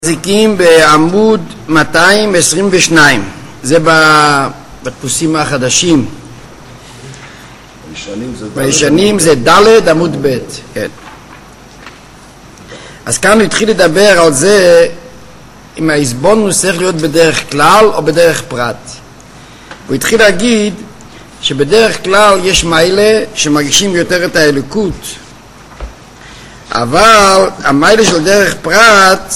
מחזיקים בעמוד 222, זה בדפוסים החדשים. בישנים זה ד' עמוד ב', כן. אז כאן הוא התחיל לדבר על זה אם ההסבונוס צריך להיות בדרך כלל או בדרך פרט. הוא התחיל להגיד שבדרך כלל יש מיילה שמרגישים יותר את האלוקות, אבל המיילה של דרך פרט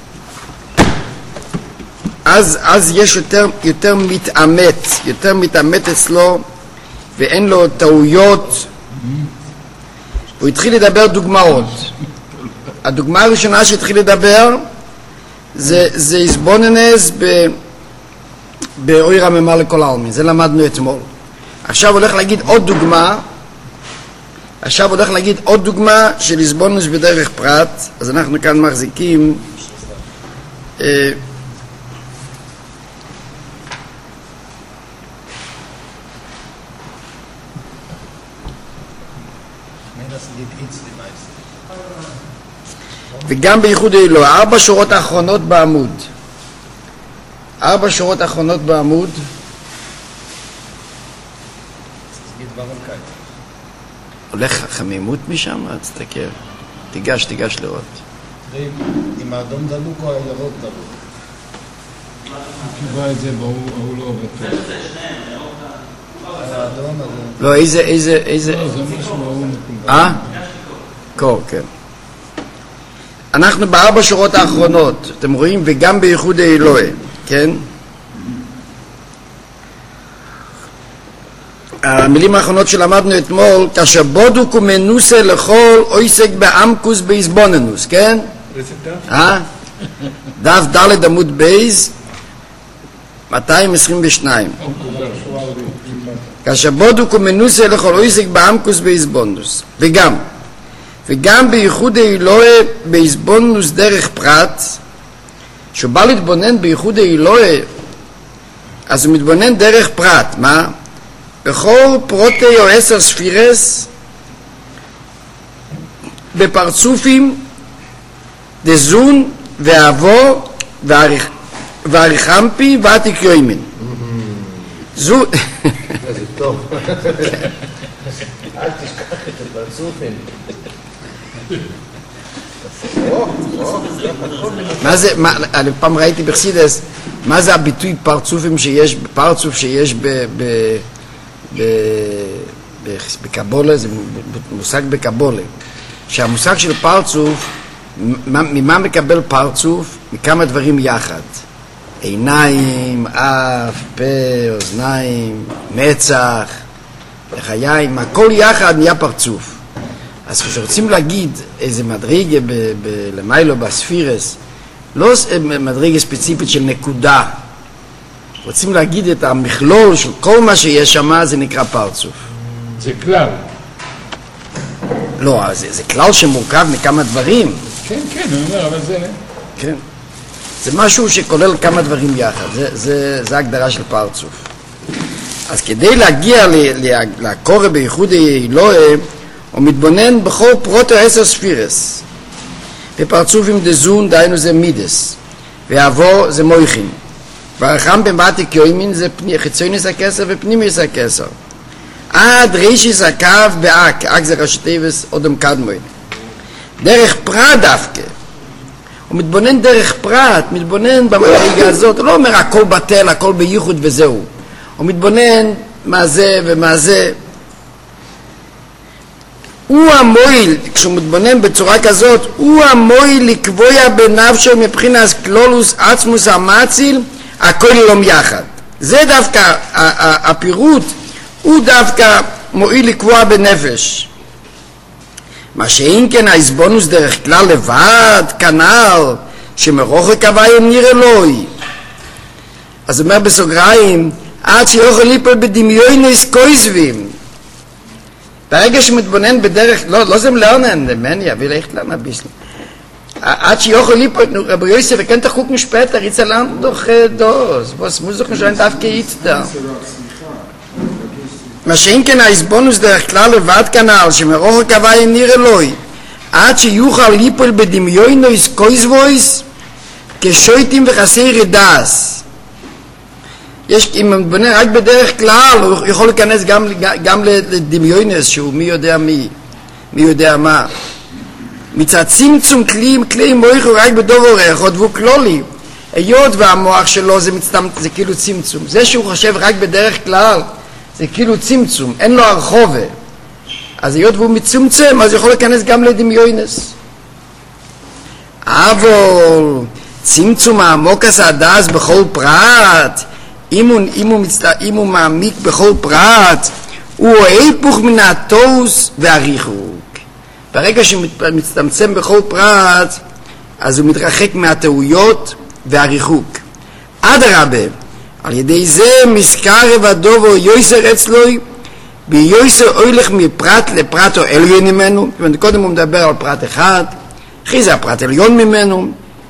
אז יש יותר מתאמת אצלו ואין לו טעויות. הוא התחיל לדבר דוגמאות. הדוגמה הראשונה שהתחיל לדבר זה הסבוננס באויר הממה לכל העלמין, זה למדנו אתמול. עכשיו הולך להגיד עוד דוגמה של הסבוננס בדרך פרט. אז אנחנו כאן מחזיקים וגם בייחוד אלוה, 4 שורות האחרונות בעמוד. 4 שורות האחרונות בעמוד. הולך חמימות משם, תסתכל. תיגש לראות. אם האדום דלוק או הירוק דלוק? קיבל את זה, הוא לא עובד טוב. לא, איזה... זה משהו הוא מקובל. קור, כן. אנחנו ב4 שורות האחרונות, אתם רואים, וגם בייחוד אלוה, כן? המילים האחרונות שלמדנו אתמול, כאשר בודוק ומנוסה לכל עוסק בעמקוס בהסבוננוס, כן? דף ד' עמוד בייז 222. כאשר בודוק ומנוסה לכל עוסק בעמקוס בהסבוננוס. וגם בייחוד אלוה בהסבוננוס דרך פרט, שהוא בא להתבונן בייחוד אלוה, אז הוא מתבונן דרך פרט. מה? בכל פרוטי או 10 ספירס, בפרצופים, דזון ואבו ואריכמפי ועתיק יוימין. זו... זה טוב. אל תשכח את הפרצופים. מה זה, פעם ראיתי בחסידות, מה זה הביטוי פרצופים שיש, פרצוף שיש בקבולה, זה מושג בקבולה, שהמושג של פרצוף, ממה מקבל פרצוף? מכמה דברים יחד, עיניים, אף, פה, אוזניים, מצח, לחיים, הכל יחד נהיה פרצוף. אז כשרוצים להגיד איזה מדרגה למיילו בספירס, לא מדרגה ספציפית של נקודה, רוצים להגיד את המכלול של כל מה שיש שם, זה נקרא פרצוף. זה כלל. לא, זה כלל שמורכב מכמה דברים. כן, אני אומר, אבל זה... כן. זה משהו שכולל כמה דברים יחד, זה הגדרה של פרצוף. אז כדי להגיע לקורא בייחוד אלוה, הוא מתבונן בכל פרוטו 10 ספירס. בפרצופים דזון, דהיינו זה מידס. ואבו זה מויכין. והרחם בעתיק יוימין זה חיצוניס הכסר ופנימיס הכסר. עד רישיס הקו באק, אק זה ראשי תיבס אודם קדמוי. דרך פרט דווקא. הוא מתבונן דרך פרט, מתבונן במדרגה הזאת. הוא לא אומר הכל בטל, הכל בייחוד וזהו. הוא מתבונן מה זה ומה זה. הוא המועיל, כשהוא מתבונן בצורה כזאת, הוא המועיל לקבוע בנפשו מבחינת כלולוס עצמוס המציל, הכל ילום יחד. זה דווקא, הפירוט, הוא דווקא מועיל לקבוע בנפש. מה שאין כן ההסבונוס דרך כלל לבד, כנ"ל, שמרוחק הוויה נראה אלוהי. אז הוא אומר בסוגריים, עד שיוכל ליפול בדמיונס כויזבים. ברגע שמתבונן בדרך, לא זה מלאונן, מני, אבי ללכת למה ביסלי. עד שיוכל ליפול, רבי יוסף, וכן תחוק משפטה, ריצה לנו דוחה דוס, בוס מוזוך נשאלן דווקא איצטה. מה שאין כן ההסבונוס דרך כלל לבד כנ"ל, שמרוחק הוויה נראה אלוהי, עד שיוכל ליפול בדמיונס כויזבויס, כשויטים וחסרי דס. אם הוא מתבונן רק בדרך כלל, הוא יכול להיכנס גם לדמיונס, שהוא מי יודע מי יודע מה. מצד צמצום כלי מויך הוא רק בדובר אחד, והוא כלולי. היות והמוח שלו זה כאילו צמצום. זה שהוא חושב רק בדרך כלל, זה כאילו צמצום, אין לו הרחובה. אז היות והוא מצומצם, אז יכול להיכנס גם לדמיונס. אבל צמצום העמוק הדס בכל פרט, אם הוא מעמיק בכל פרט, הוא היפוך מן הטוס והריחוק. ברגע שמצטמצם בכל פרט, אז הוא מתרחק מהטעויות והריחוק. אדרבה, על ידי זה מזכר ודובו יויסר אצלוי, ביויסר הולך מפרט לפרט או עליון ממנו. קודם הוא מדבר על פרט אחד, אחרי זה הפרט עליון ממנו.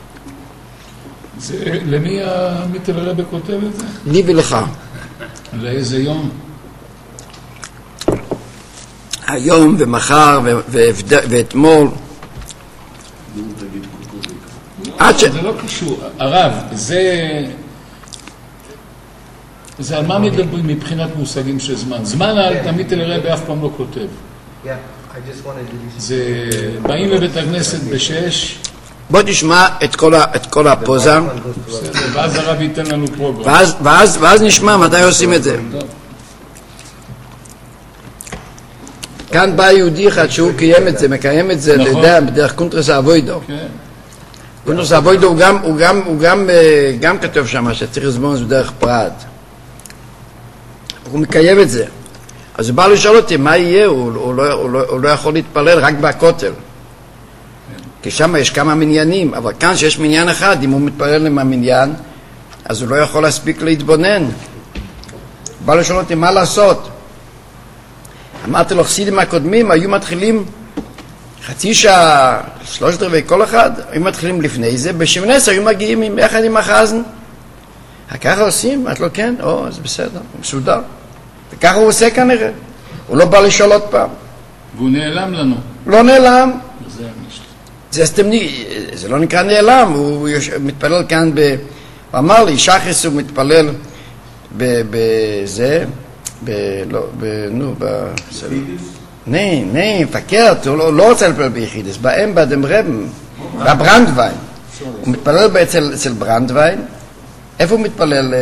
למי המיטל הרבי כותב את זה? לי ולך. לאיזה יום? היום ומחר ואתמול. זה לא קשור. הרב, זה על מה מדברים מבחינת מושגים של זמן? זמן המיטל הרבי אף פעם לא כותב. זה באים לבית הכנסת בשש. בוא תשמע את כל הפוזה. ואז הרב ייתן לנו פרוגרם. ואז נשמע מתי עושים את זה. כאן בא יהודי אחד שהוא מקיים את זה, אתה יודע, בדרך קונטרס אבוידו. קונטרס אבוידו הוא גם כתוב שם שצריך לזמון זה דרך פרט. הוא מקיים את זה. אז הוא בא לשאול אותי מה יהיה, הוא לא יכול להתפלל רק בכותל. כי שם יש כמה מניינים, אבל כאן שיש מניין אחד, אם הוא מתפלל עם המניין, אז הוא לא יכול להספיק להתבונן. הוא בא לשאול אותי מה לעשות. אמרתי לו, חסידים הקודמים היו מתחילים חצי שעה, 3/4 כל אחד, היו מתחילים לפני זה, בשמנס היו מגיעים יחד עם החזן. ככה עושים? אמרתי לו, כן, זה בסדר, הוא מסודר. וככה הוא עושה כנראה. הוא לא בא לשאול עוד פעם. והוא נעלם לנו. לא נעלם. זה לא נקרא נעלם, הוא מתפלל כאן, הוא אמר לי, שחס הוא מתפלל בזה, מפקרת, הוא לא רוצה להתפלל ביחידס, בהם בדמרם, בברנדווין. הוא מתפלל אצל ברנדווין. איפה הוא מתפלל?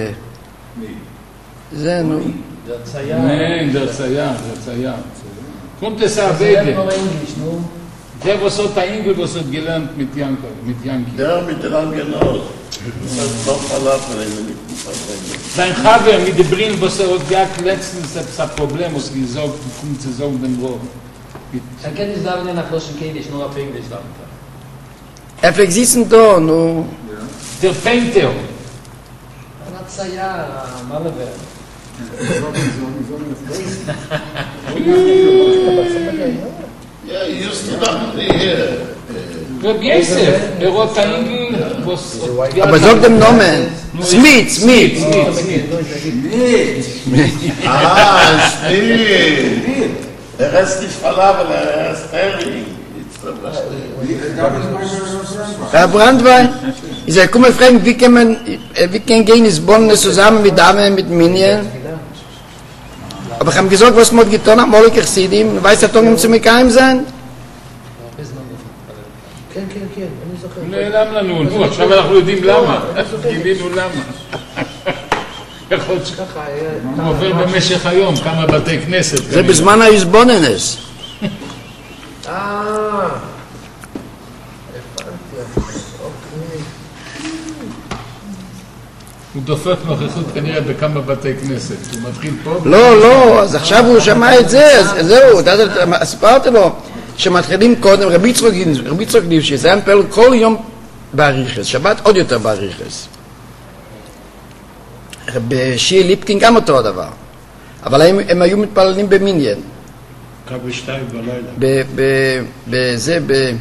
זה, נו. Nein, der Zayar. Kommt es a Bede. Der, was hat der Engel, was hat gelernt mit Janki. Der mit der Angenau. Das hat doch verlassen, wenn wir nicht verbringen. Sein Chaber mit der Brin, was hat gehabt, letztens ein Problem, was gesagt, kommt zu sagen, den Wort. Er kann nicht sagen, nach Loschen Kedisch, nur auf Englisch sagen. Er fliegt sitzen da, nu. Der Painter. Zayar, Malaber. Ja, just gedacht, hier. Reb Yosef, hat der Engel, was... Aber sag dem Namen. Smith. Smith. Der Rest ist Falafel, er ist Hering. Herr Brandwein, ich sage, komm mal fragen, wie kann gehen ins Bonn zusammen mit Damen, mit Minien? Aber ich habe gesagt, was man getan hat, Molek Chassidim, weiß der Tong, zu mir keinem sein? כן, אני זוכר. הוא נעלם לנו, עכשיו אנחנו יודעים למה. גילינו למה. יכול להיות שככה, הוא עובר במשך היום כמה בתי כנסת. זה בזמן ההסבוננס. הוא דופק נוכחות כנראה בכמה בתי כנסת. הוא מתחיל פה... לא, אז עכשיו הוא שמע את זה, אז זהו, סיפרתי לו שמתחילים קודם, רבי יצחק ליפשיץ, היה מפעל כל יום באריכס, שבת עוד יותר באריכס. בשיר ליפקין גם אותו הדבר, אבל הם היו מתפללים במניין. קו 2 בלילה.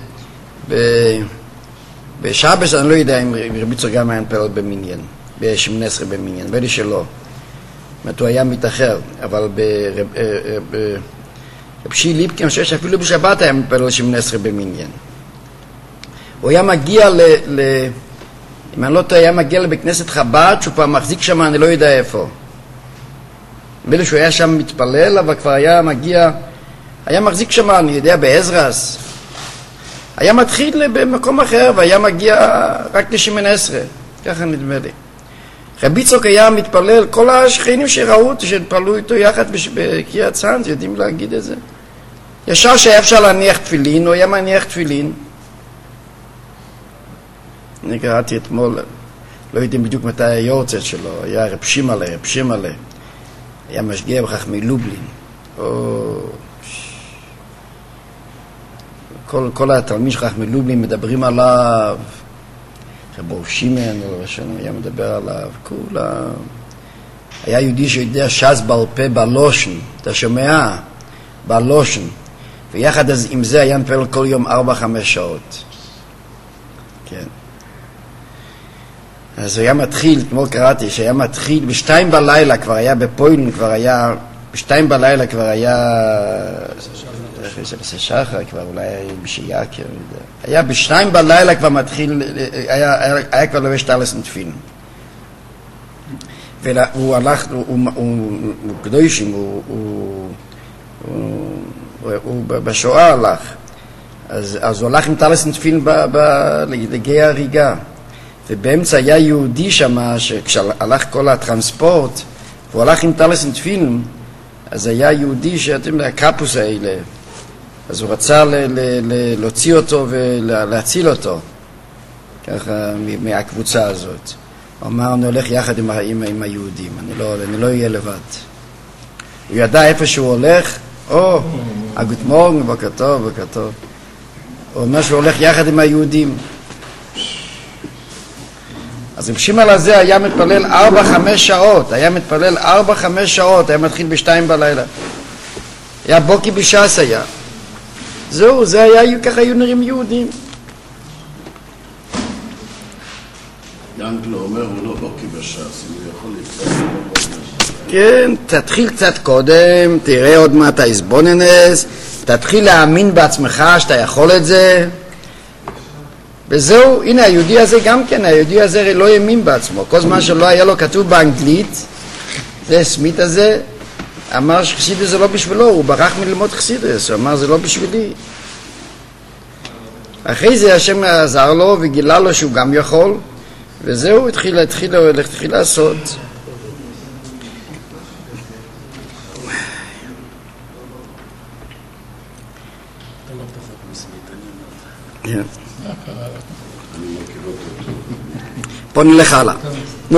בשבס אני לא יודע אם רבי יצחק גם היה מפעל במניין. ב-18 במניין, בלי שלא. זאת הוא היה מתאחר, אבל רבי ליפקין, אני חושב שאפילו בשבת היה מתפלל 18 במניין. הוא היה מגיע אם אני לא טועה, היה מגיע לבית כנסת חב"ד, שהוא פעם מחזיק שם, אני לא יודע איפה. בלי שהוא היה שם מתפלל, אבל כבר היה מגיע, היה מחזיק שם, אני יודע, בעזרס. היה מתחיל במקום אחר, והיה מגיע רק לשמן עשרה. ככה נדמה לי. רבי יצחק היה מתפלל, כל השכנים שראו אותו, שהתפללו איתו יחד בקריאת צאנז, יודעים להגיד את זה. ישר שהיה אפשר להניח תפילין, הוא היה מניח תפילין. אני קראתי אתמול, לא יודעים בדיוק מתי היורצת שלו, היה רב שמעלה. היה משגיח בחכמי לובלין. כל התלמיד של חכמי לובלין מדברים עליו, רבו שמעון, היה מדבר עליו, כולה. היה יהודי שיודע ש"ס בעל פה בלושן, אתה שומע? בלושן. ויחד עם זה היה מתפלל כל יום 4-5 שעות. כן. אז הוא היה מתחיל, כמו קראתי, שהיה מתחיל ב2 בלילה, כבר היה בפוילן, כבר היה, ב2 בלילה כבר היה, זה שחר, כבר אולי בשייקר, היה ב2 בלילה כבר מתחיל, היה כבר לובש טלס נטפין. והוא הלך, הוא קדושים, הוא בשואה הלך, אז הוא הלך עם טלס נטפין לגיא הריגה. ובאמצע היה יהודי שם, שכשהלך כל הטרנספורט, והוא הלך עם טלס נטפין, אז היה יהודי שאתם יודעים, הקרפוס האלה, אז הוא רצה להוציא אותו ולהציל אותו, ככה מהקבוצה הזאת. הוא אמר, אני הולך יחד עם היהודים, אני לא אהיה לבד. הוא ידע איפה שהוא הולך, גוט מורגן, בוקר טוב. הוא אומר שהוא הולך יחד עם היהודים. אז רב שמעון הזה היה מתפלל 4-5 שעות, היה מתחיל ב2 בלילה. היה בוקי בש"ס היה. זהו, זה היה, ככה היו נראים יהודים. ינקלו אומר, הוא לא בוקי בש"ס, הוא יכול להתפלל. כן, תתחיל קצת קודם, תראה עוד מה אתה הסבוננס, תתחיל להאמין בעצמך שאתה יכול את זה. וזהו, הנה היהודי הזה גם כן, היהודי הזה לא האמין בעצמו, כל זמן שלא היה לו כתוב באנגלית, זה סמית הזה, אמר שחסידס זה לא בשבילו, הוא ברח מללמוד חסידס, הוא אמר זה לא בשבילי. אחרי זה השם עזר לו וגילה לו שהוא גם יכול, וזהו, התחיל לעשות. בוא נלך הלאה. נו,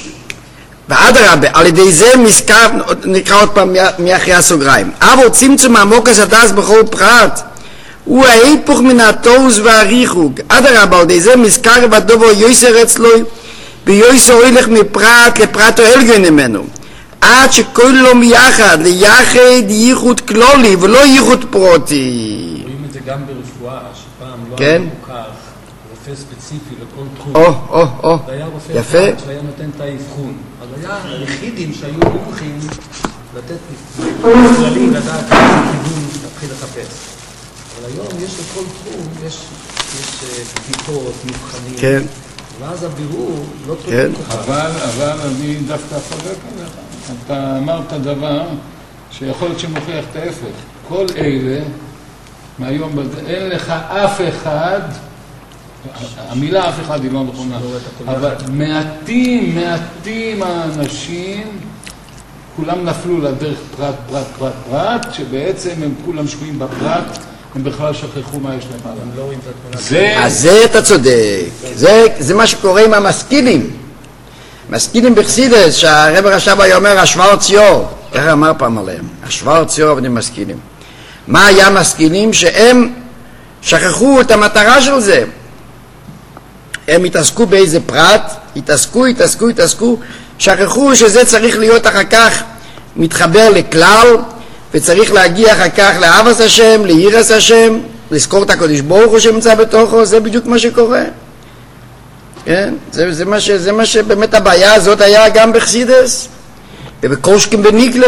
ואדרבה, על ידי זה מזכר, נקרא עוד פעם מאחרי הסוגריים. אבל צמצום עמוקס הדס בכל פרט, הוא ההיפוך מן התוס והריחוק. אדרבה, על ידי זה מזכר ודובו יויסר אצלו, ויויסר הולך מפרט לפרט או אלגן ממנו. עד שכל לא מיחד, ליחד ייחוד כלולי ולא ייחוד פרוטי. רואים את זה גם ברפואה, שפעם לא כן? היה מוכר רופא ספציפי לכל תחום. והיה רופא יפה. אחד שהיה נותן את האבחון. אז היה יחידים שהיו מומחים לתת כללים, לדעת איזה כיוון להתחיל לחפש. אבל היום יש לכל תחום, יש בדיקות, מבחנים. כן. ואז הבירור לא טוב כן. כל כך. אבל אני דווקא חולק עליך. אתה אמרת דבר שיכול להיות שמוכיח את ההפך. כל אלה, מהיום בזה, אין לך אף אחד, המילה אף אחד היא לא נכונה, אבל מעטים האנשים, כולם נפלו לדרך פרט, שבעצם הם כולם שקועים בפרט, הם בכלל שכחו מה יש להם עליו. לא רואים את התמונה. אז זה אתה צודק, זה מה שקורה עם המשכילים. משכילים בחסידס, שהרב הרש"ב היה אומר, השוורץ יור, ככה אמר פעם עליהם, השוורץ יור אבל הם משכילים. מה היה משכילים? שהם שכחו את המטרה של זה. הם התעסקו באיזה פרט, התעסקו, שכחו שזה צריך להיות אחר כך מתחבר לכלל, וצריך להגיע אחר כך לאהבת השם, ליראת השם, לזכור את הקדוש ברוך הוא שנמצא בתוכו, זה בדיוק מה שקורה. כן? זה מה שבאמת הבעיה הזאת היה גם בחסידס, ובקושקים בניגלה.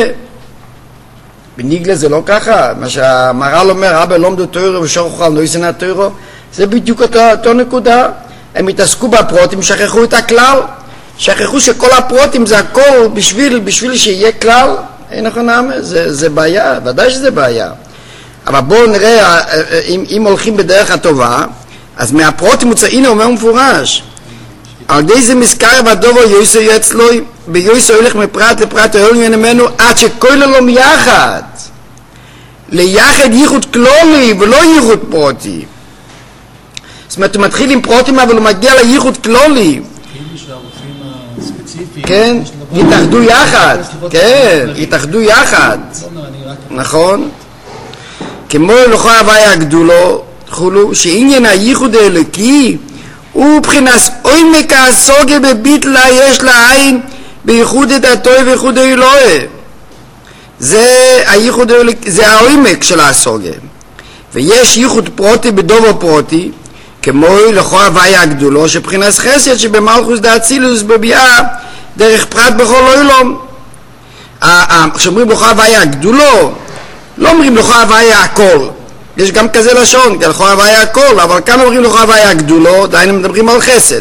בניגלה זה לא ככה, מה שהמהר"ל אומר, אבא לומדו תוירו ושורחו על נויסן התוירו, זה בדיוק אותו נקודה. הם התעסקו בפרוטים, שכחו את הכלל, שכחו שכל הפרוטים זה הכל בשביל שיהיה כלל. אין נכון, זה בעיה, ודאי שזה בעיה. אבל בואו נראה, אם הולכים בדרך הטובה, אז מהפרוטים הנה אומר מפורש, על ידי זה מזכר והדובר יויסו יצלוי, ביויסו הולך מפרט לפרט הולך ממנו עד שכוללום יחד. ליחד ייחוד כלולי ולא ייחוד פרוטי. זאת אומרת, הוא מתחיל עם פרוטים אבל הוא מגיע לייחוד כלולי. כאילו שהרופאים הספציפיים... כן, יתאחדו יחד. כן, יתאחדו יחד. נכון? כמו לכל הוויה הגדולו, שעניין הייחוד האלוקי הוא מבחינס עומק הסוגיה בביטלה יש לעין בייחוד את הטוב וייחוד האלוהי. זה הייחוד האלוקי, זה העומק של הסוגיה. ויש ייחוד פרוטי בדובר פרוטי, כמו לכל הוויה הגדולו, שבחינס חסד שבמלכוס דאצילוס בביאה דרך פרט בכל עולם. כשאומרים לכל הוויה הגדולו, לא אומרים לכל הוויה הכל. יש גם כזה לשון, לכל הוויה הכל, אבל כאן אומרים לכל הוויה הגדולו, דיינו מדברים על חסד.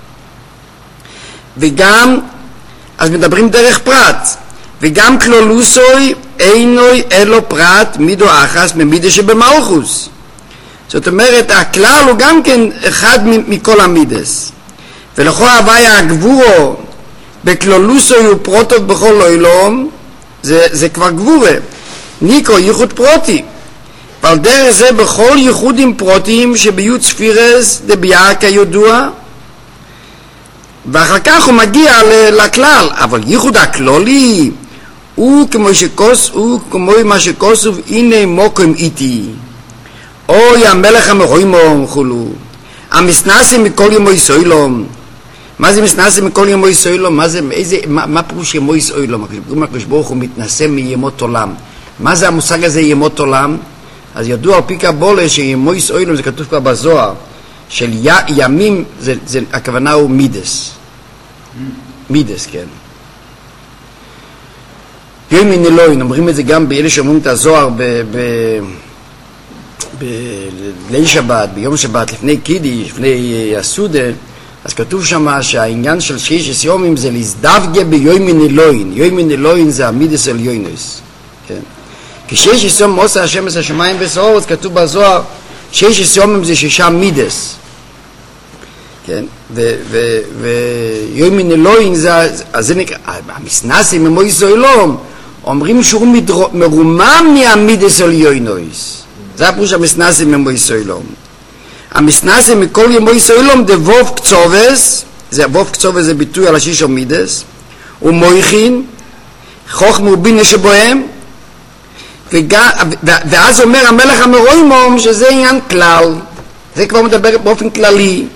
וגם, אז מדברים דרך פרט. וגם כלולוסוי אינוי אלו פרט מידו אחס ממידה שבמלכוס. זאת אומרת, הכלל הוא גם כן אחד מכל המידס. ולכל הוויה הגבורו בכלולוסוי הוא פרוטוב בכל עולם, זה כבר גבורה. ניקו ייחוד פרוטי. ועל דרך זה בכל ייחודים פרוטיים שביוד ספירס דביעה כידוע, ואחר כך הוא מגיע לכלל. אבל ייחוד הכלולי הוא כמו מה שכוסוב הנה מוקם איתי. אוי המלך המרוימו חולו. המסנסים מכל ימוי סוילום. מה זה מסנסים מכל ימוי סוילום? מה פירוש ימוי סוילום? הקדוש ברוך הוא מתנשא מימות עולם. מה זה המושג הזה ימות עולם? אז ידוע על פי קבולה שימוי סוילום זה כתוב כבר בזוהר. של ימים, הכוונה הוא מידס. מידס, כן. יום מן אלוהים, אומרים את זה גם באלה שאומרים את הזוהר בליל שבת, ביום שבת, לפני קידיש, לפני הסודה, אז כתוב שם שהעניין של ששת יומים זה להזדווגה ביום מן אלוהים. יום מן אלוהים זה המידס עליונוס. כן. כששת יום עושה השם את השמיים והארץ, כתוב בזוהר, ששת יומים זה שישה מידס. כן, ויום מן אלוהים זה נקרא, המסנסים ממויס אילום, אומרים שהוא מרומם מהמידס עליונוס. זה הפירוש המסנסים ממויס אילום. המסנסים מכל ימויס אילום זה ווב קצובס, זה ווב קצובס זה ביטוי על השישו מידס, ומויכין, חוכמה ובינה שבוהם, ואז אומר המלך המרוימום שזה עניין כלל, זה כבר מדבר באופן כללי.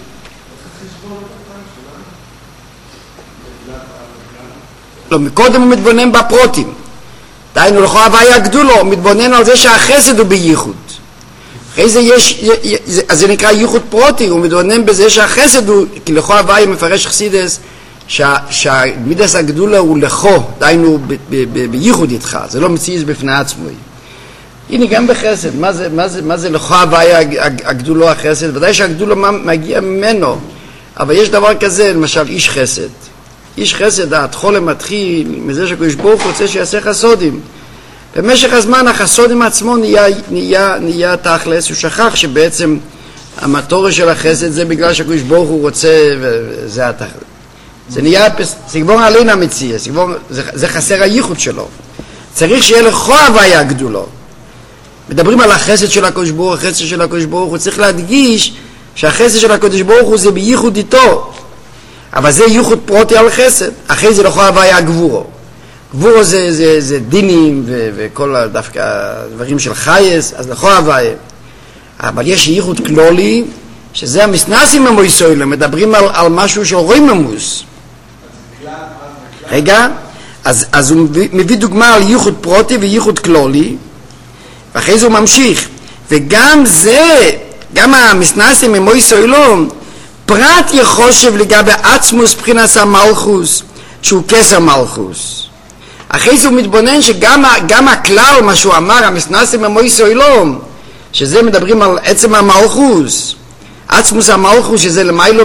לא, מקודם הוא מתבונן בפרוטים. דיינו לכל הוויה הגדולו, הוא מתבונן על זה שהחסד הוא בייחוד. אחרי זה אז זה נקרא ייחוד פרוטי, הוא מתבונן בזה שהחסד הוא, כי לכל הוויה מפרש חסידס, שהמידס הגדולה הוא לכו, דיינו בייחוד איתך, זה לא מציז בפני עצמו. הנה גם בחסד, מה זה לכל הוויה הגדולו החסד? ודאי שהגדולו מגיע ממנו, אבל יש דבר כזה, למשל איש חסד. איש חסד, התחולה מתחיל מזה שהקדוש ברוך הוא רוצה שיעשה חסודים. במשך הזמן החסודים עצמו נהיה תכלס, הוא שכח שבעצם המטורה של החסד זה בגלל שהקדוש ברוך הוא רוצה, וזה התכלס. זה נהיה, זה כבר עלינו המציע, זה חסר הייחוד שלו. צריך שיהיה לכל הוויה גדולו. מדברים על החסד של הקדוש ברוך הוא, החסד של הקדוש ברוך הוא, צריך להדגיש שהחסד של הקדוש ברוך הוא זה בייחוד איתו. אבל זה ייחוד פרוטי על חסד. אחרי זה לכל הוויה גבורו. גבורו זה דינים וכל דווקא הדברים של חייס, אז לכל הוויה. אבל יש ייחוד כלולי, שזה המסנסים המויסוילה, מדברים על משהו של רויממוס. רגע, אז הוא מביא דוגמה על ייחוד פרוטי וייחוד כלולי, ואחרי זה הוא ממשיך. וגם זה, גם המסנסים המויסוילה, פרט יחושב לגבי עצמוס בחינס המלכוס, שהוא כסר מלכוס. אחרי זה הוא מתבונן שגם הכלל, מה שהוא אמר, המסנסים המויס אילום, שזה מדברים על עצם המלכוס, עצמוס המלכות, שזה למיילו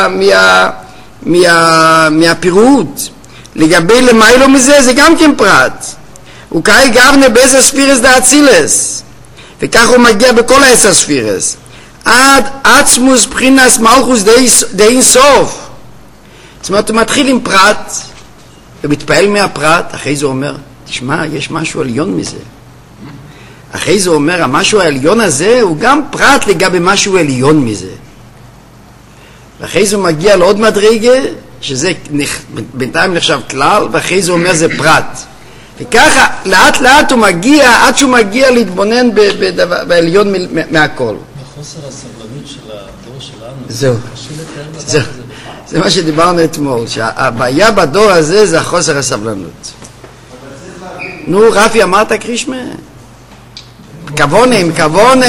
מהפירוט. לגבי למיילו מזה, זה גם כן פרט. הוא קאי גבנה בעשר ספירס דאצילס. וכך הוא מגיע בכל העשר ספירס. עד עצמוס בחינס מלכוס די אינסוף. זאת אומרת, הוא מתחיל עם פרט, ומתפעל מהפרט, אחרי זה הוא אומר, תשמע, יש משהו עליון מזה. אחרי זה הוא אומר, המשהו העליון הזה הוא גם פרט לגבי משהו עליון מזה. ואחרי זה הוא מגיע לעוד מדרגה, שזה בינתיים נחשב כלל, ואחרי זה הוא אומר, זה פרט. וככה, לאט לאט הוא מגיע, עד שהוא מגיע להתבונן בעליון מהכל. בחוסר הסבלנות של הדור שלנו, זהו. קשה לתאר לדעת זה מה שדיברנו אתמול, שהבעיה בדור הזה זה החוסר הסבלנות. נו, רפי, אמרת קרישמה? כבונה, עם כבונה.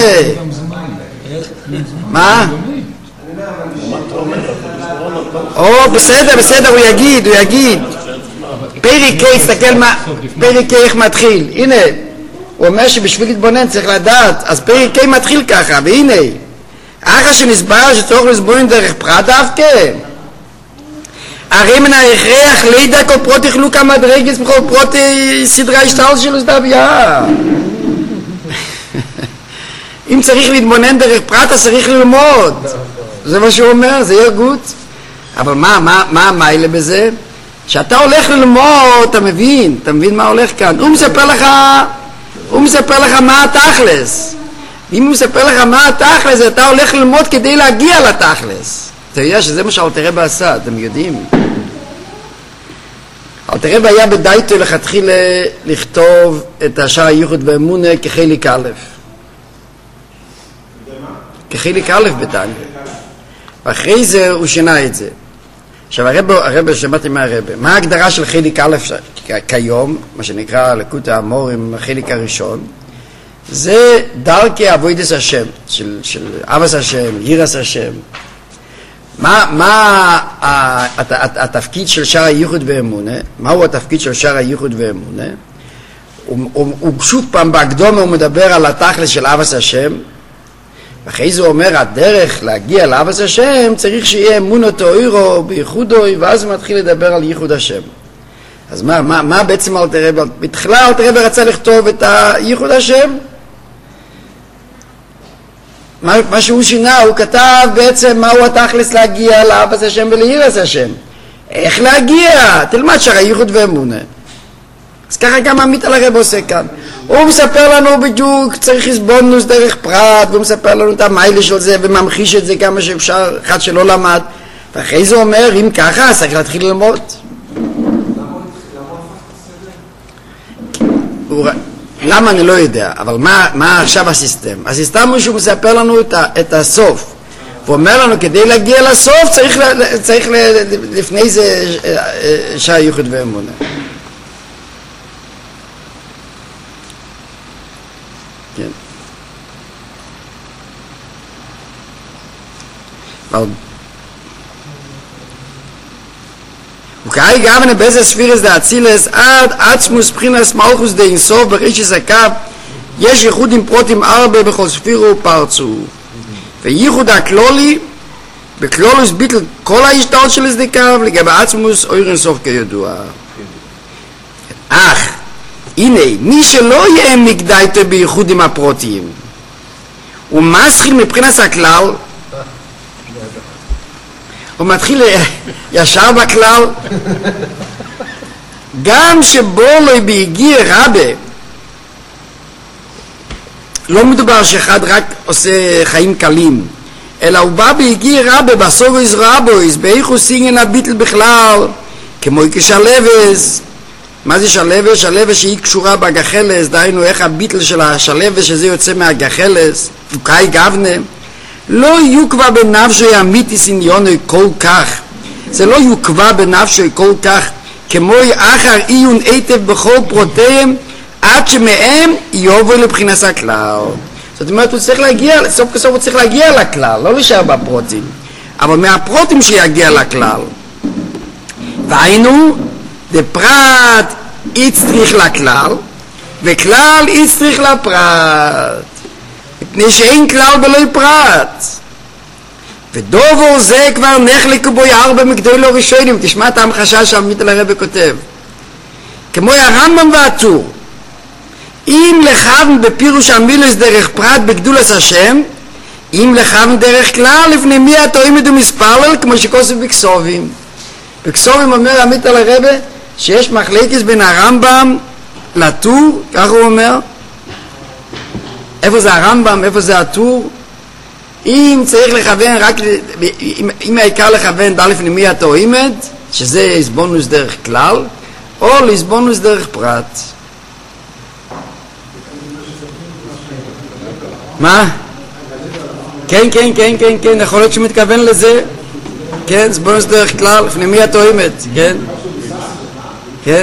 מה? או, בסדר, הוא יגיד. פרק K, תסתכל מה, פרק K איך מתחיל. הנה, הוא אומר שבשביל להתבונן צריך לדעת, אז פרק K מתחיל ככה, והנה, אחר שנסבר שצורך לסבון דרך פרט דווקא, הרי מן ההכרח לידע כל פרוטי חלוקה מדרגס בכל פרוטי סדרה השתל שלו סדביה. אם צריך להתבונן דרך פרט, אז צריך ללמוד. זה מה שהוא אומר, זה ירגות. אבל מה המיילה בזה? שאתה הולך ללמוד, אתה מבין מה הולך כאן. הוא מספר לך מה התכלס. אם הוא מספר לך מה התכלס, אתה הולך ללמוד כדי להגיע לתכלס. אתה יודע שזה מה שאלתר רבי עשה, אתם יודעים. אלתר רבי היה בדייתו לכתחילה לכתוב את השער הייחוד והאמונה כחלק א'. כחלק א' בתניא. ואחרי זה הוא שינה את זה. עכשיו הרב שמעתי מהרב, מה ההגדרה של חלק א' כיום, מה שנקרא לקוטי האמוראים, החלק הראשון? זה דרכי עבודת השם, של אהבת השם, יראת השם. מה התפקיד של שער הייחוד והאמונה? מהו התפקיד של שער הייחוד והאמונה? הוא שוב פעם בהקדומה הוא מדבר על התכלס של אהבת השם, ואחרי זה הוא אומר, הדרך להגיע לאהבת השם צריך שיהיה אמונו תאירו בייחודוי, ואז הוא מתחיל לדבר על ייחוד השם. אז מה בעצם אלתר רבי? בתחילה אלתר רבי רצה לכתוב את ייחוד השם. מה שהוא שינה, הוא כתב בעצם מהו התכלס להגיע לאהבת השם וליראת השם. איך להגיע? תלמד שער הייחוד ואמונה. אז ככה גם עמית על הרב עושה כאן. הוא מספר לנו בדיוק, צריך לסבונוס דרך פרט, והוא מספר לנו את המיילה של זה, וממחיש את זה כמה שאפשר, אחד שלא למד. ואחרי זה אומר, אם ככה, אז צריך להתחיל ללמוד. למה אני לא יודע, אבל מה עכשיו הסיסטם? הסיסטם הוא שהוא מספר לנו את הסוף. הוא אומר לנו, כדי להגיע לסוף, צריך לפני זה שער ייחוד ואמונה. כן. וכאי גבנה באיזה ספירס דאצילס עד עצמוס בחינס מלכוס די אינסוף ברישס הקו יש ייחוד עם פרוטים ארבע בכל ספירו ופרצו וייחוד הכלולי בכלולוס ביטל כל ההשתאות של הסדיקה לגבי עצמוס אויר אינסוף כידוע. אך הנה מי שלא יהיה מקדייתו בייחוד עם הפרוטים הוא מסחיל מבחינס הכלל, הוא מתחיל ישר בכלל, גם שבו לא בהגיע רבה, לא מדובר שאחד רק עושה חיים קלים, אלא הוא בא בהגיע רבה בסוגויז רבויז, באיכו סינגן הביטל בכלל, כמו כשלבס. מה זה שלבס? שלבס שהיא קשורה בגחלס, דהיינו איך הביטל של השלבס שזה יוצא מהגחלס, וקאי גבנה, לא יוקבע בנפשי אמיתיס עניוני כל כך, זה לא יוקבע בנפשי כל כך, כמו אחר עיון היטב בכל פרוטיהם, עד שמהם יובו לבחינס הכלל. זאת אומרת, הוא צריך להגיע, סוף כסוף הוא צריך להגיע לכלל, לא להישאר בפרוטים, אבל מהפרוטים שיגיע לכלל. והיינו, דפרט יצטריך לכלל, וכלל יצטריך לפרט. מפני שאין כלל בלוי פרט. ודובר זה כבר נחלקו בו הרבה מגדולו ראשונים. תשמע את ההמחשה שהמיטל הרבי כותב. כמו הרמב"ם והטור, אם לכוון בפירוש המילוס דרך פרט בגדולת השם, אם לכוון דרך כלל לפני מי התואמת ומספלל, כמו שכוסף בכסובים. בכסובים אומר המיטל הרבי שיש מחלקת בין הרמב"ם לטור, כך הוא אומר. איפה זה הרמב"ם, איפה זה הטור? אם צריך לכוון רק, אם העיקר לכוון ד' לפני התואמת, שזה הסבונוס דרך כלל, או לסבונוס דרך פרט. מה? כן, כן, כן, כן, כן, יכול להיות שמתכוון לזה. כן, סבונוס דרך כלל, לפני מי התואמת, כן? כן?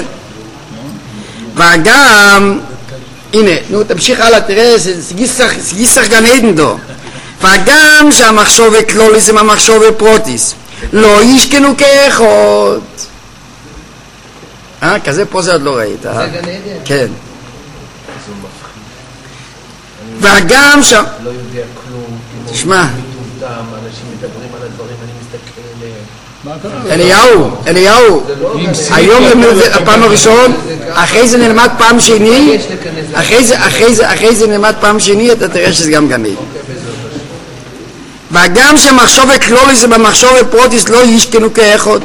וגם, הנה, נו, תמשיך הלאה, תראה, זה גיסח גן עדן דו. וגם שהמחשוב כלוליס עם המחשוב פרוטיס לא ישכנו כאחד. כזה פה זה עוד לא ראית. זה גן עדן? כן. וגם שם... לא יודע כלום. תשמע. אנשים מדברים על הדברים, אני מסתכל... אליהו, היום הפעם הראשון, אחרי זה נלמד פעם שני, אחרי זה נלמד פעם שני, אתה תראה שזה גם גן עדן. וגם שמחשוב כלוליס במחשוב פרוטיס לא ישכנו כאחד.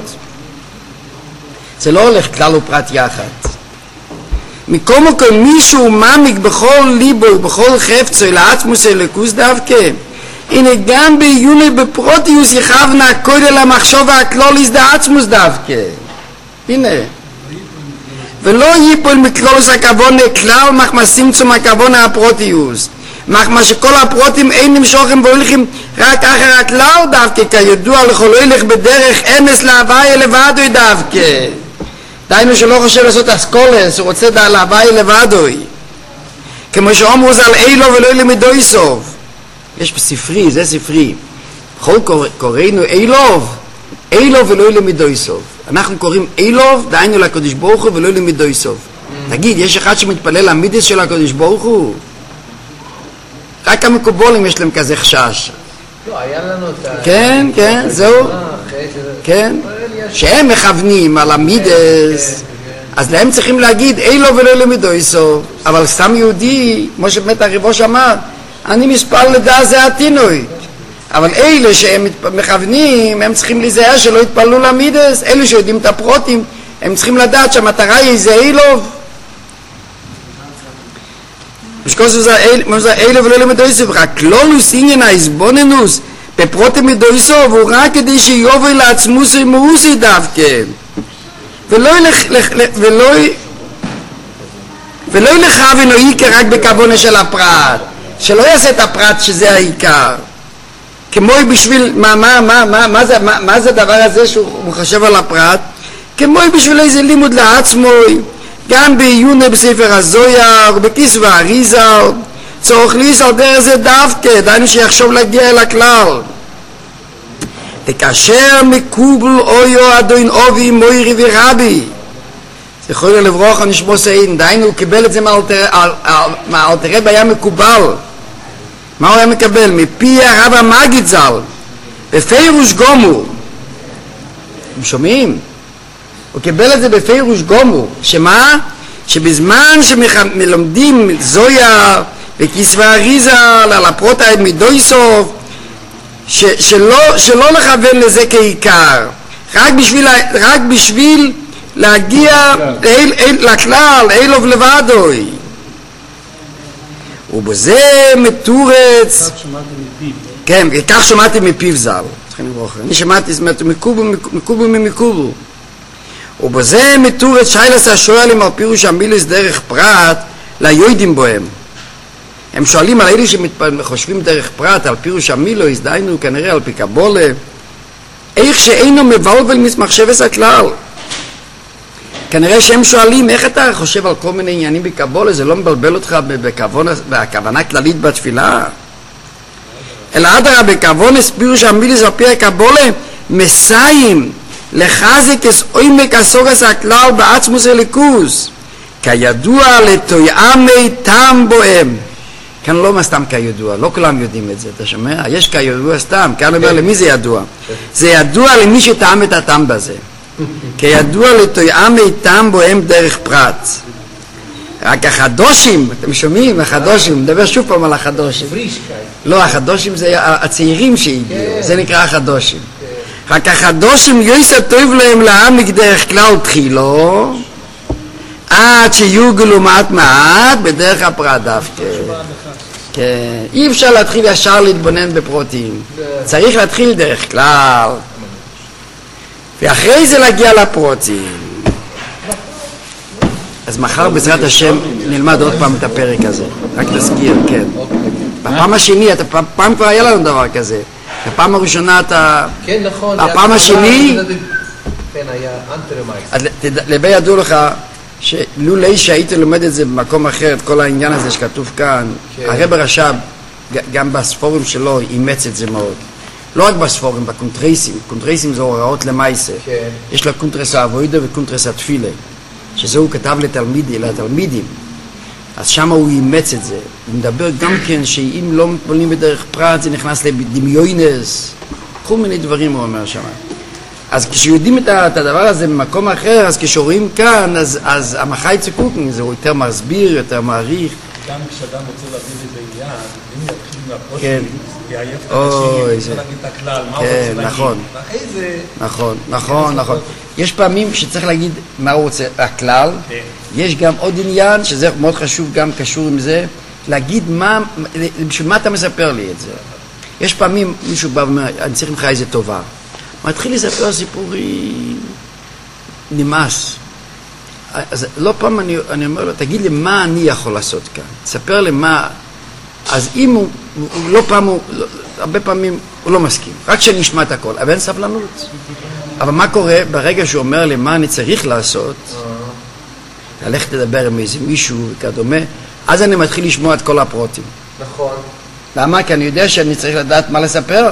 זה לא הולך כלל ופרט יחד. מקום מישהו מעמיק בכל ליבו ובכל חפצו לעצמוס אלוקוס דווקא. הנה גם בעיוני בפרוטיוס יכוונה קודם למחשוב הכלוליס דעצמוס דווקא. הנה. ולא ייפול מכלוליס הכוונה כלל מחמסים צום הכוונה הפרוטיוס. מה שכל הפרוטים אין נמשוכם והולכים רק אחר הכלל דווקא, כידוע לכל הולך בדרך אמס להוואי לבדוי דווקא. דיינו שלא חושב לעשות אסכולס, הוא רוצה להוואי לבדוי. כמו שאומרו זה על אילו ולא למדוי סוף. יש בספרי, זה ספרי. בכל קוראינו אילו ולא למדוי סוף. אנחנו קוראים אילו, דיינו לקדוש ברוך הוא ולא למדוי סוף. תגיד, יש אחד שמתפלל למידס של הקדוש ברוך הוא? רק המקובולים יש להם כזה חשש. לא, היה לנו את ה... כן, כן, זהו. כן, שהם מכוונים על המידס, אז להם צריכים להגיד אילו ולא למדוי סוף. אבל סתם יהודי, כמו שבאמת הריבוש אמר, אני מספר לדע זה התינוי. אבל אלה שהם מכוונים, הם צריכים להיזהר שלא יתפללו למידס. אלה שיודעים את הפרוטים, הם צריכים לדעת שהמטרה היא זה אילו. משקוסו זה אילו ולא למדוי סוף. רק לא לוס עניין ההסבוננוס בפרוטים מדוי סוף, הוא רק כדי שיובל לעצמוס ומאוסי דווקא. ולא לכוון או עיקר רק בכוונה של הפרט. שלא יעשה את הפרט שזה העיקר. כמו בשביל, מה זה הדבר הזה שהוא חושב על הפרט? כמו בשביל איזה לימוד לעצמו, גם בעיון בספר הזויר, בכיסו והאריזל, צורך ליסל דרך זה דווקא, דיינו שיחשוב להגיע אל הכלל. וכאשר מקובל אויו אדוין אובי מוירי ורבי, זכור לברוך נשמו סעין, דיינו הוא קיבל את זה מהאלתר רבי, היה מקובל. מה הוא היה מקבל? מפי הרב המגיד ז"ל, בפירוש גמור. אתם שומעים? הוא קיבל את זה בפירוש גמור. שמה? שבזמן שמלומדים זויה וכיסו והאריזל על הפרוטאיד מדוי-סוף, שלא לכוון לזה כעיקר, רק בשביל להגיע לכלל, אילוב לבדוי. ובזה מתורץ, כן, כך שמעתי מפיו ז"ל, אני שמעתי, מקובו ממקובו. ובזה מתורץ שיילס השואלים על פירוש המילוס דרך פרט ליודעים בהם. הם שואלים על אלה שחושבים דרך פרט על פירוש המילוס, דיינו כנראה על פי קבולה, איך שאינו מבלבל מחשבת הכלל. כנראה שהם שואלים איך אתה חושב על כל מיני עניינים בקבולה, זה לא מבלבל אותך בכוונה כללית בתפילה? אלא אדרבה, בכוונה פירוש המילוס על פי הקבולה מסיים לחזק את עומק הסוגס הכלל בעצמוס הליכוס, כידוע לתויעמי טעם בוהם, כאן לא סתם כידוע, לא כולם יודעים את זה, אתה שומע? יש כידוע סתם, כאן אומר למי זה ידוע? זה ידוע למי שטעם את הטעם בזה. כידוע לתויעמי טעם בוהם דרך פרט. רק החדושים, אתם שומעים? החדושים, נדבר שוב פעם על החדושים. לא, החדושים זה הצעירים שהגיעו, זה נקרא החדושים. רק החדושים יויסה טוב להם להעמיק דרך כלל תחילו, עד שיהיו גלומת מעט בדרך הפרט דווקא. כן, אי אפשר להתחיל ישר להתבונן בפרוטים. צריך להתחיל דרך כלל. ואחרי זה להגיע לפרוטים. אז מחר בעזרת השם נלמד עוד פעם את הפרק הזה. רק תזכיר, כן. בפעם השני, פעם כבר היה לנו דבר כזה. בפעם הראשונה אתה... כן, נכון. בפעם השני... כן, היה אנטרמייס. אז לבי ידעו לך שלולי שהיית לומד את זה במקום אחר, את כל העניין הזה שכתוב כאן, הרב רש"ב, גם בספורים שלו, אימץ את זה מאוד. לא רק בספורים, בקונטרסים. קונטרסים זה הוראות למעשה. יש לו קונטרס האבוידה וקונטרס התפילה. שזה הוא כתב לתלמידים, אז שם הוא אימץ את זה. הוא מדבר גם כן שאם לא מתבוננים בדרך פרט זה נכנס לדמיונס, כל מיני דברים הוא אומר שם. אז כשיודעים את הדבר הזה במקום אחר, אז כשרואים כאן, אז המחי צקוקן זה הוא יותר מסביר, יותר מעריך. גם כשאדם רוצה להבין איזה יעד, אם יתחיל מהפרוטים, כן. יעייף את אנשים, צריך להגיד את הכלל, מה הוא רוצה להגיד. נכון. ואחרי זה... נכון. יש פעמים שצריך להגיד מה הוא רוצה, הכלל. יש גם עוד עניין, שזה מאוד חשוב, גם קשור עם זה, להגיד בשביל מה אתה מספר לי את זה. יש פעמים מישהו בא ואומר, אני צריך ממך איזה טובה. מתחיל לספר סיפורים, נמאס. אז לא פעם אני אומר לו, תגיד לי מה אני יכול לעשות כאן. תספר לי מה... אז אם הוא לא פעם, הרבה פעמים הוא לא מסכים. רק שנשמע את הכל, אבל אין סבלנות. אבל מה קורה ברגע שהוא אומר לי מה אני צריך לעשות, ללכת לדבר עם איזה מישהו וכדומה, אז אני מתחיל לשמוע את כל הפרוטים. נכון. למה? כי אני יודע שאני צריך לדעת מה לספר.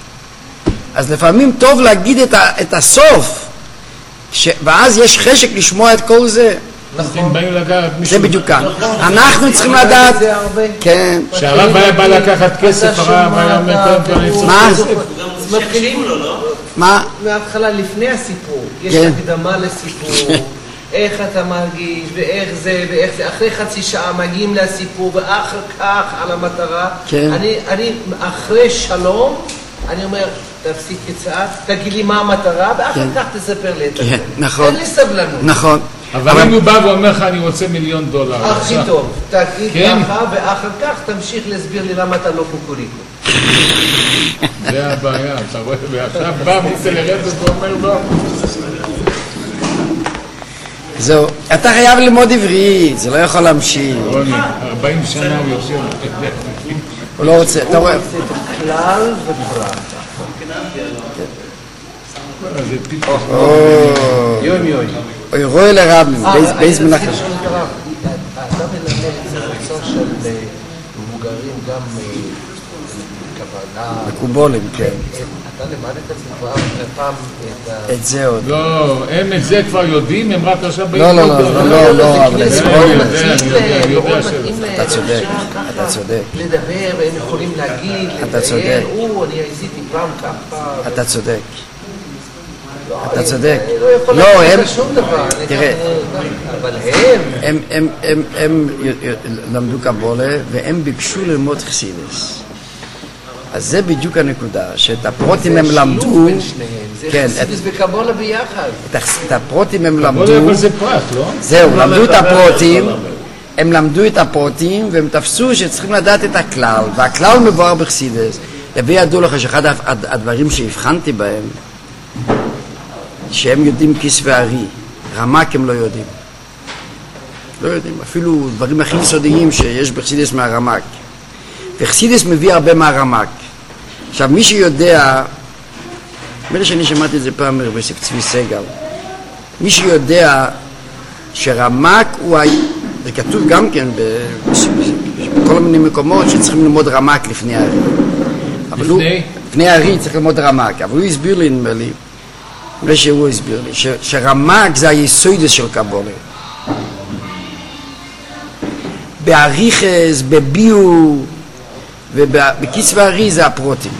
אז לפעמים טוב להגיד את הסוף, ואז יש חשק לשמוע את כל זה. נכון. זה בדיוק כאן. אנחנו צריכים לדעת... כן. שהרב היה בא לקחת כסף, הרב היה אומר... מה? מתחילים לו, לא? מה? מההתחלה, לפני הסיפור, יש הקדמה לסיפור, איך אתה מרגיש, ואיך זה, אחרי חצי שעה מגיעים לסיפור, ואחר כך על המטרה. אני אחרי שלום, אני אומר, תפסיק קצת, תגיד לי מה המטרה, ואחר כך תספר לי את זה. נכון. אין לי סבלנות. נכון. אבל אם הוא בא ואומר לך, אני רוצה $1,000,000. הכי טוב, תגיד ככה, ואחר כך תמשיך להסביר לי למה אתה לא קוקוריקו. זה הבעיה, אתה רואה, ועכשיו בא מוצא לרדת ואומר לא. זהו, אתה חייב ללמוד עברית, זה לא יכול להמשיך. 40 שנה הוא יושב. הוא לא רוצה, אתה רואה. כלל ופרט. יום. אוי רואה לרבים, באיז מנחם. אתה מלמד קבוצה של מבוגרים גם קבלה. מקובולים, כן. אתה למדת פעם את זה עוד. לא, הם את זה כבר יודעים, הם רק עכשיו... לא, אבל אתה צודק. לדבר, והם יכולים להגיד, צודק. אני עשיתי פעם ככה. אתה צודק. לא, הם... תראה, אבל הם למדו קבולה והם ביקשו ללמוד חסידס. אז זה בדיוק הנקודה, שאת הפרוטים הם למדו... זה חסידס וקבולה ביחד. את הפרוטים הם למדו... קבולה אבל זה פרט, לא? זהו, למדו את הפרוטים, הם למדו את הפרוטים והם תפסו שצריכים לדעת את הכלל, והכלל מבואר בחסידס. להביא ידעו לך שאחד הדברים שהבחנתי בהם, שהם יודעים כיס וארי, רמק הם לא יודעים. לא יודעים, אפילו דברים הכי יסודיים שיש בחסידס מהרמק. וחסידס מביא הרבה מהרמק. עכשיו, מי שיודע, בלי שאני שמעתי את זה פעם מרבסק צבי סגל, מי שיודע שרמק הוא, זה כתוב גם כן בכל מיני מקומות שצריכים ללמוד רמק לפני הארי. לפני הארי צריך ללמוד רמק, אבל הוא הסביר לי, נדמה לי, בלי שהוא הסביר לי, שרמק זה היסודס של קבולה. באריכס, בביור, ובקיס וארי זה הפרוטים.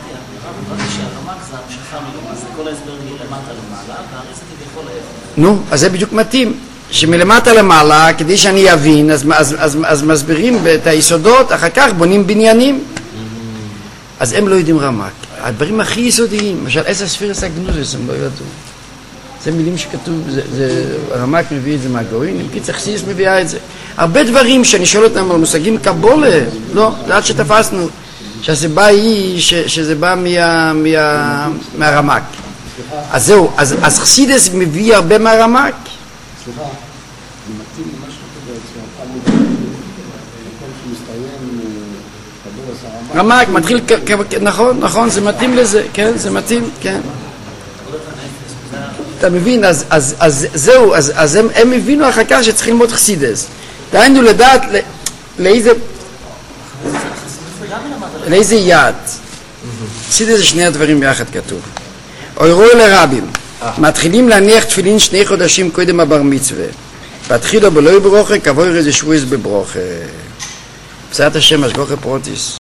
נו, אז זה בדיוק מתאים. שמלמטה למעלה, כדי שאני אבין, אז מסבירים את היסודות, אחר כך בונים בניינים. אז הם לא יודעים רמ"ק. הדברים הכי יסודיים, למשל, איזה ספירס הגנוזס, הם לא ידעו. זה מילים שכתוב, רמ"ק מביא את זה מהגויים, אם קיצר חסידס מביאה את זה. הרבה דברים שאני שואל אותם על מושגים קבולה, לא, זה עד שתפסנו, שהסיבה היא שזה בא מהרמ"ק. אז זהו, אז חסידס מביא הרבה מהרמ"ק. סליחה, אני מתאים למה שכתוב בעצם, כל שמסתיים קבול עשה רמ"ק מתחיל, נכון, זה מתאים לזה, כן, זה מתאים, כן. אתה מבין, אז זהו, אז הם הבינו אחר כך שצריכים ללמוד חסידס. דהיינו לדעת לאיזה יד. חסידס זה שני הדברים ביחד כתוב. אוירו לרבים, מתחילים להניח תפילין 2 חודשים קודם הבר מצווה. והתחילו בלוי ברוכה, כבוי רזה שבועס בברוכה. פסעת השם, השגוחה פרוטיס.